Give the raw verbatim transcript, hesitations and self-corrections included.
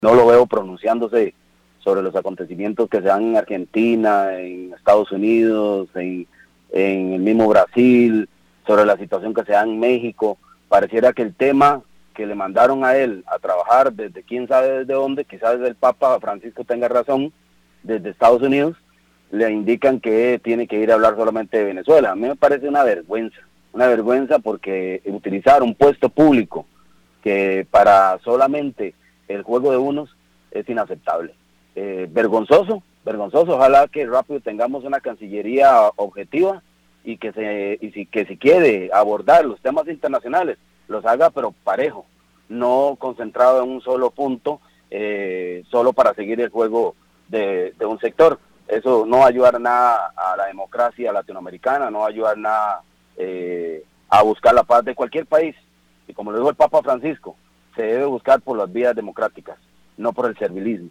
no lo veo pronunciándose sobre los acontecimientos que se dan en Argentina, en Estados Unidos, en, en el mismo Brasil, sobre la situación que se da en México. Pareciera que el tema que le mandaron a él a trabajar desde quién sabe desde dónde, quizás el Papa Francisco tenga razón, desde Estados Unidos, le indican que tiene que ir a hablar solamente de Venezuela. A mí me parece una vergüenza, una vergüenza porque utilizar un puesto público que para solamente el juego de unos es inaceptable. Eh, vergonzoso, vergonzoso, ojalá que rápido tengamos una cancillería objetiva y que se y si, que si quiere abordar los temas internacionales, los haga pero parejo, no concentrado en un solo punto, eh, solo para seguir el juego de, de un sector. Eso no va a ayudar nada a la democracia latinoamericana, no va a ayudar nada eh, a buscar la paz de cualquier país. Y como lo dijo el Papa Francisco, se debe buscar por las vías democráticas, no por el servilismo.